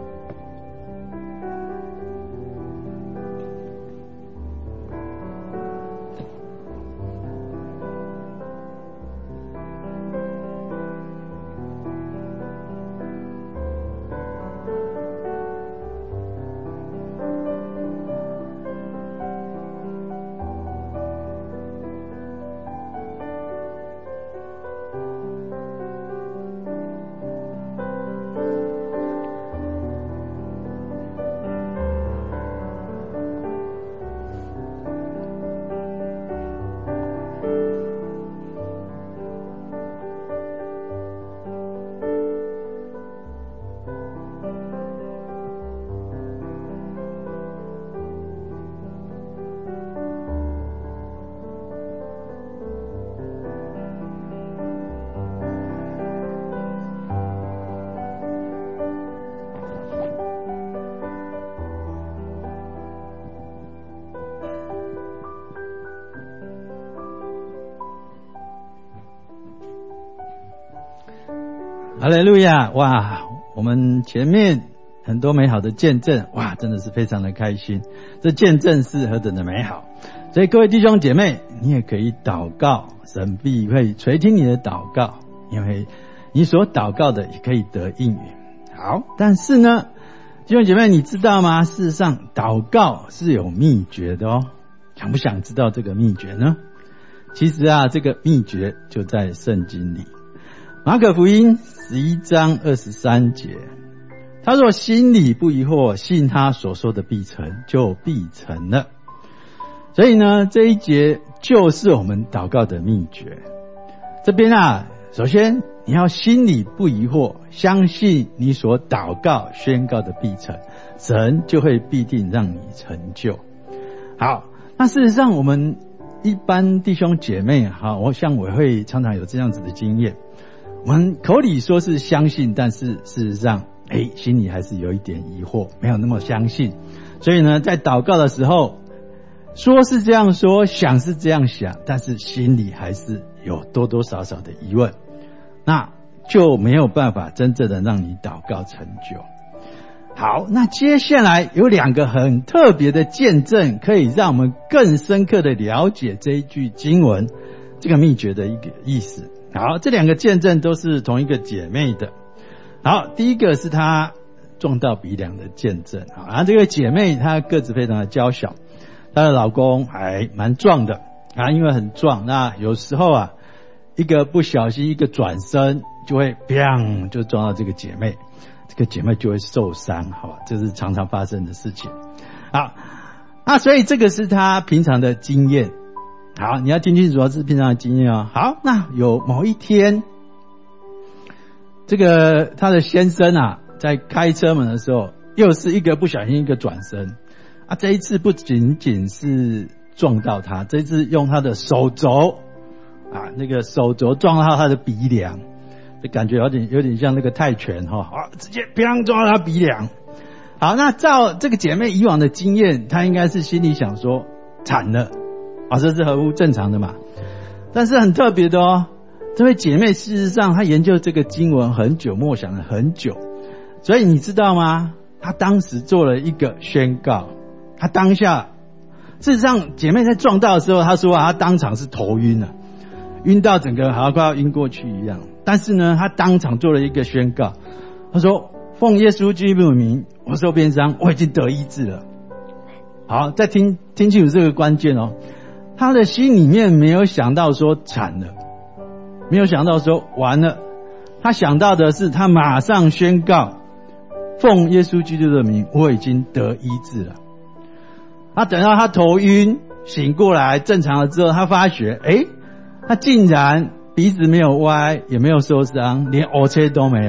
哈利路亚！哇，我们前面很多美好的见证，哇，真的是非常的开心。这见证是何等的美好！所以各位弟兄姐妹，你也可以祷告，神必会垂听你的祷告，因为你所祷告的也可以得应允。好，但是呢，弟兄姐妹，你知道吗？事实上，祷告是有秘诀的哦。想不想知道这个秘诀呢？其实啊，这个秘诀就在圣经里。马可福音十一章二十三节，他若心里不疑惑，信他所说的必成，就必成了。所以呢，这一节就是我们祷告的秘诀。这边啊，首先你要心里不疑惑，相信你所祷告宣告的必成，神就会必定让你成就。好，那事实上我们一般弟兄姐妹哈，我想我会常常有这样子的经验。我们口里说是相信，但是事实上诶心里还是有一点疑惑，没有那么相信。所以呢，在祷告的时候说是这样说，想是这样想，但是心里还是有多多少少的疑问，那就没有办法真正的让你祷告成就。好，那接下来有两个很特别的见证，可以让我们更深刻的了解这一句经文这个秘诀的一个意思。好，这两个见证都是同一个姐妹的。好，第一个是她撞到鼻梁的见证。好，然后这个姐妹她个子非常的娇小，她的老公还蛮壮的啊，因为很壮，那有时候啊一个不小心一个转身就会砰就撞到这个姐妹，这个姐妹就会受伤，好吧，这是常常发生的事情。好，那所以这个是她平常的经验。好，你要听清楚，这是平常的经验哦。好，那有某一天，这个他的先生啊，在开车门的时候，又是一个不小心一个转身啊。这一次不仅仅是撞到他，这一次用他的手肘啊，那个手肘撞到他的鼻梁，这感觉有点有点像那个泰拳哈、哦，啊，直接砰撞到他鼻梁。好，那照这个姐妹以往的经验，她应该是心里想说惨了。啊，这是合乎正常的嘛？但是很特别的哦，这位姐妹事实上她研究这个经文很久，默想了很久，所以你知道吗？她当时做了一个宣告，她当下事实上姐妹在撞到的时候，她说啊，她当场是头晕了，晕到整个好像快要晕过去一样。但是呢，她当场做了一个宣告，她说：“奉耶稣基督的名，我受鞭伤，我已经得医治了。”好，再听听清楚这个关键哦。他的心里面没有想到说惨了，没有想到说完了，他想到的是他马上宣告奉耶稣基督的名，我已经得医治了。他等到他头晕醒过来正常了之后，他发觉诶他竟然鼻子没有歪，也没有受伤，连 O 车都没有。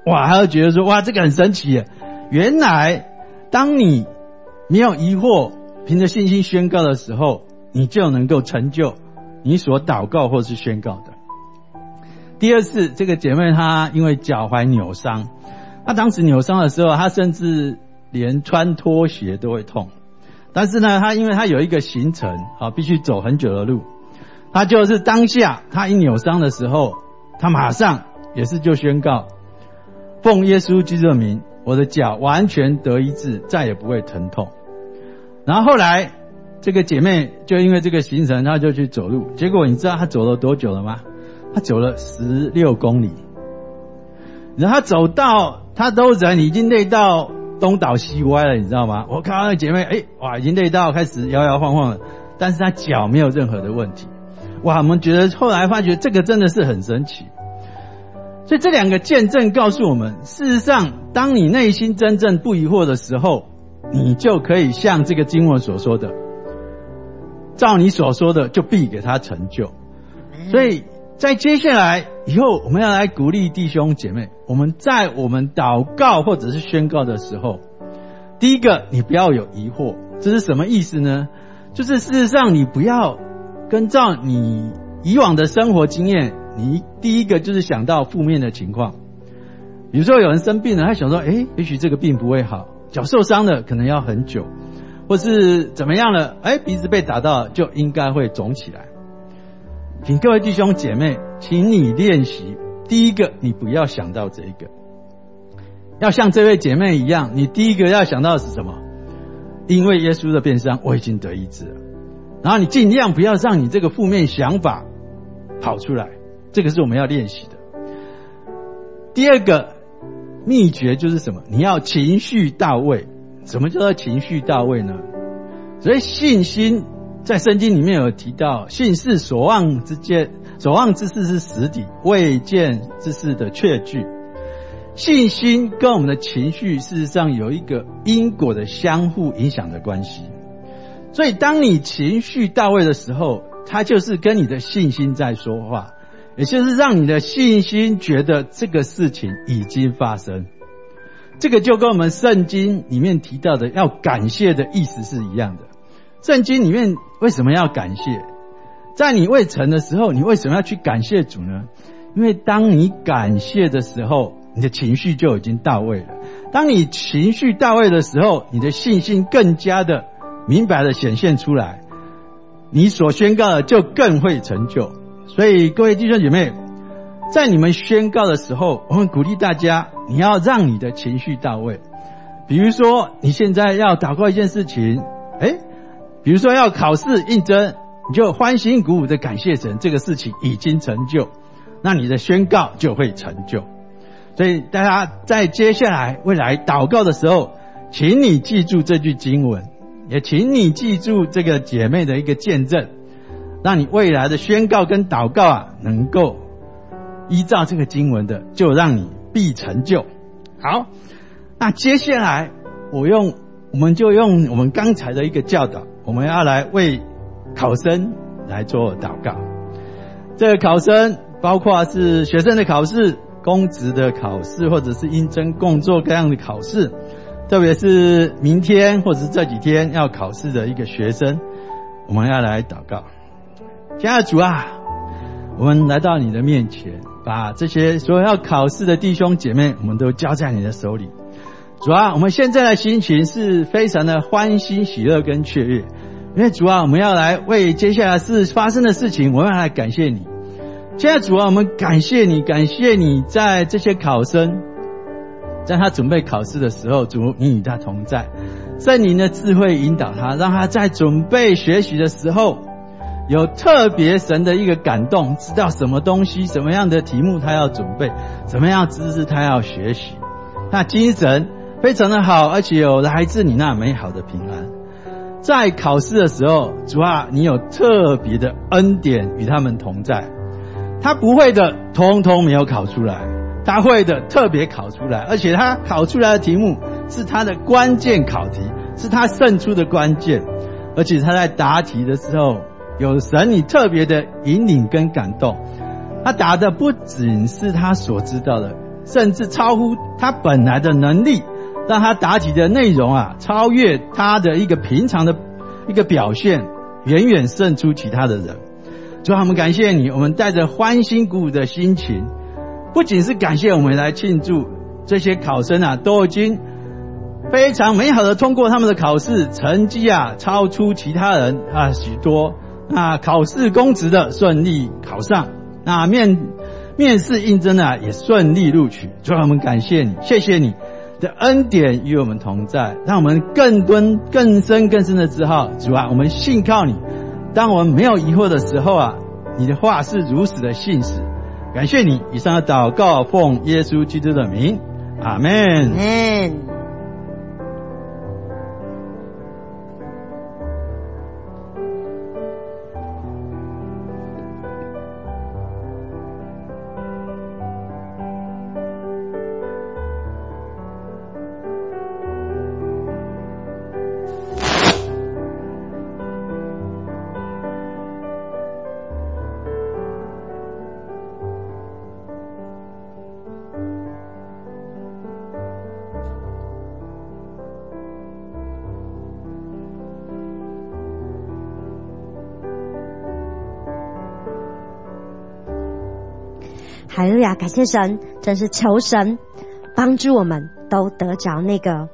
哇，他就觉得说，哇，这个很神奇耶！原来当你没有疑惑，凭着信心宣告的时候，你就能够成就你所祷告或是宣告的。第二次，这个姐妹她因为脚踝扭伤，她当时扭伤的时候，她甚至连穿拖鞋都会痛。但是呢，她因为她有一个行程啊，必须走很久的路，她就是当下她一扭伤的时候，她马上也是就宣告，奉耶稣基督的名，我的脚完全得医治，再也不会疼痛。然后后来这个姐妹就因为这个行程，她就去走路，结果你知道她走了多久了吗？她走了十六公里。然后她走到，她都人已经累到东倒西歪了，你知道吗？我看到那个姐妹，哎，哇，已经累到开始摇摇晃晃了，但是她脚没有任何的问题。哇，我们觉得后来发觉这个真的是很神奇。所以这两个见证告诉我们，事实上当你内心真正不疑惑的时候，你就可以像这个经文所说的，照你所说的就必给他成就。所以在接下来以后，我们要来鼓励弟兄姐妹，我们在我们祷告或者是宣告的时候，第一个你不要有疑惑。这是什么意思呢？就是事实上你不要跟照你以往的生活经验，你第一个就是想到负面的情况。比如说有人生病了，他想说，诶，也许这个病不会好，脚受伤了可能要很久，或是怎么样了，诶，鼻子被打到就应该会肿起来。请各位弟兄姐妹，请你练习，第一个你不要想到这一个，要像这位姐妹一样，你第一个要想到的是什么？因为耶稣的鞭伤我已经得医治了。然后你尽量不要让你这个负面想法跑出来，这个是我们要练习的。第二个秘诀就是什么？你要情绪到位。什么叫做情绪到位呢？所以信心在圣经里面有提到，信是所望之见，所望之事是实底，未见之事的确据。信心跟我们的情绪事实上有一个因果的相互影响的关系。所以当你情绪到位的时候，它就是跟你的信心在说话，也就是让你的信心觉得这个事情已经发生。这个就跟我们圣经里面提到的要感谢的意思是一样的。圣经里面为什么要感谢？在你未成的时候，你为什么要去感谢主呢？因为当你感谢的时候，你的情绪就已经到位了。当你情绪到位的时候，你的信心更加的明白的显现出来，你所宣告的就更会成就。所以各位弟兄姐妹，在你们宣告的时候，我们鼓励大家，你要让你的情绪到位。比如说你现在要祷告一件事情，诶，比如说要考试应征，你就欢欣鼓舞的感谢神，这个事情已经成就，那你的宣告就会成就。所以大家在接下来未来祷告的时候，请你记住这句经文，也请你记住这个姐妹的一个见证，让你未来的宣告跟祷告啊，能够依照这个经文的，就让你必成就。好，那接下来我用我们就用我们刚才的一个教导，我们要来为考生来做祷告。这个考生包括是学生的考试、公职的考试，或者是应征工作各样的考试，特别是明天或者是这几天要考试的一个学生，我们要来祷告。亲爱的主啊，我们来到你的面前，把这些所有要考试的弟兄姐妹，我们都交在你的手里。主啊，我们现在的心情是非常的欢欣喜乐跟雀跃，因为主啊，我们要来为接下来事发生的事情，我们要来感谢你。现在主啊，我们感谢你，感谢你在这些考生，在他准备考试的时候，主你与他同在，圣灵的智慧引导他，让他在准备学习的时候有特别神的一个感动，知道什么东西什么样的题目他要准备，什么样知识他要学习，那精神非常的好，而且有来自你那美好的平安。在考试的时候，主啊，你有特别的恩典与他们同在，他不会的通通没有考出来，他会的特别考出来，而且他考出来的题目是他的关键考题，是他胜出的关键，而且他在答题的时候有神你特别的引领跟感动，他答的不仅是他所知道的， 甚至超乎他本来的能力，让他答题的内容啊，超越他的一个平常的一个表现，远远胜出其他的人。主啊，我们感谢你，我们带着欢欣鼓舞的心情，不仅是感谢我们来庆祝这些考生啊，都已经非常美好的通过他们的考试，成绩啊超出其他人啊许多。那考试公职的顺利考上，那面面试应征啊也顺利录取。主啊，我们感谢你，谢谢你的恩典与我们同在，让我们更多更深更深的知道，主啊，我们信靠你。当我们没有疑惑的时候啊，你的话是如此的信实。感谢你。以上的祷告奉耶稣基督的名，阿们。 阿们。哈利路亚，感谢神，真是求神帮助我们都得着那个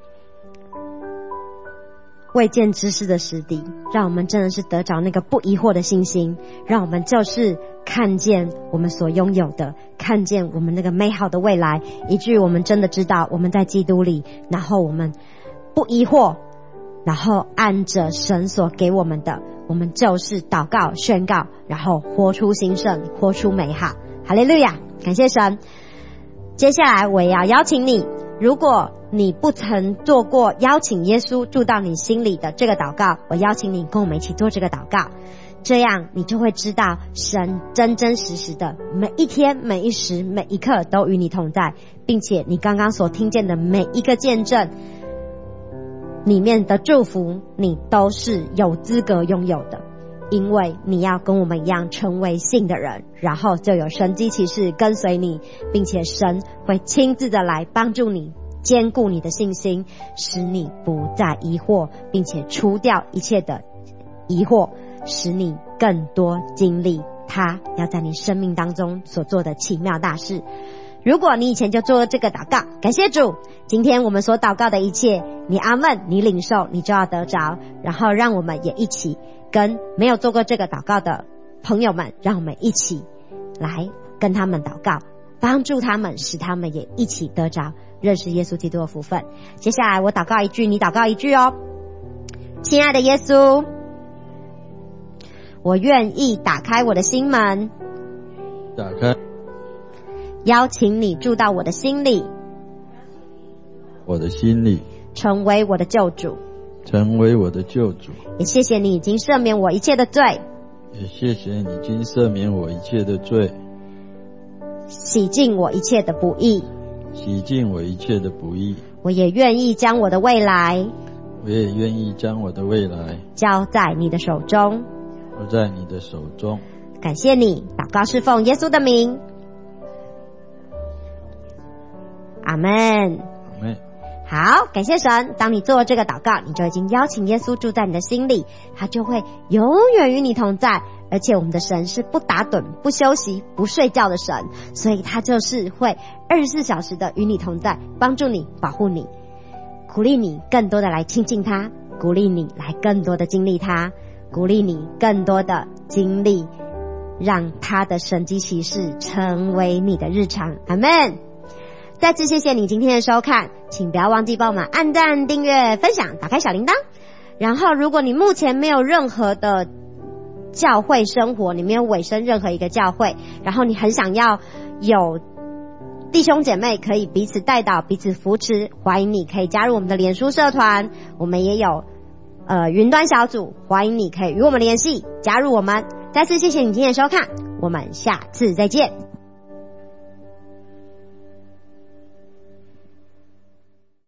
未见之事的实底，让我们真的是得着那个不疑惑的信心，让我们就是看见我们所拥有的，看见我们那个美好的未来，以至于我们真的知道我们在基督里，然后我们不疑惑，然后按着神所给我们的，我们就是祷告宣告，然后活出兴盛，活出美好。哈利路亚，感谢神。接下来我也要邀请你，如果你不曾做过邀请耶稣住到你心里的这个祷告，我邀请你跟我们一起做这个祷告，这样你就会知道神真真实实的每一天每一时每一刻都与你同在，并且你刚刚所听见的每一个见证里面的祝福，你都是有资格拥有的，因为你要跟我们一样成为信的人，然后就有神迹奇事跟随你，并且神会亲自的来帮助你，坚固你的信心，使你不再疑惑，并且除掉一切的疑惑，使你更多经历他要在你生命当中所做的奇妙大事。如果你以前就做了这个祷告，感谢主，今天我们所祷告的一切，你阿们，你领受，你就要得着。然后让我们也一起跟没有做过这个祷告的朋友们，让我们一起来跟他们祷告，帮助他们，使他们也一起得着认识耶稣基督的福分。接下来我祷告一句，你祷告一句哦。亲爱的耶稣，我愿意打开我的心门， 打开邀请你住到我的心里， 我的心里， 成为我的救主， 成为我的救主。 也谢谢你已经赦免我一切的罪， 也谢谢你已经赦免我一切的罪， 洗净我一切的不义， 洗净我一切的不义。 我也愿意将我的未来， 我也愿意将我的未来交在你的手中， 交在你的手中。 感谢你，祷告是奉耶稣的名，阿们。 阿们。 好，感谢神，当你做了这个祷告，你就已经邀请耶稣住在你的心里，他就会永远与你同在。而且我们的神是不打盹不休息不睡觉的神，所以他就是会二十四小时的与你同在，帮助你，保护你，鼓励你更多的来亲近他，鼓励你来更多的经历他，鼓励你更多的经历让他的神迹奇事成为你的日常。阿们。再次谢谢你今天的收看，请不要忘记帮我们按赞订阅分享，打开小铃铛。然后如果你目前没有任何的教会生活，你没有委身任何一个教会，然后你很想要有弟兄姐妹可以彼此带导彼此扶持，欢迎你可以加入我们的脸书社团，我们也有呃云端小组，欢迎你可以与我们联系加入我们。再次谢谢你今天的收看，我们下次再见。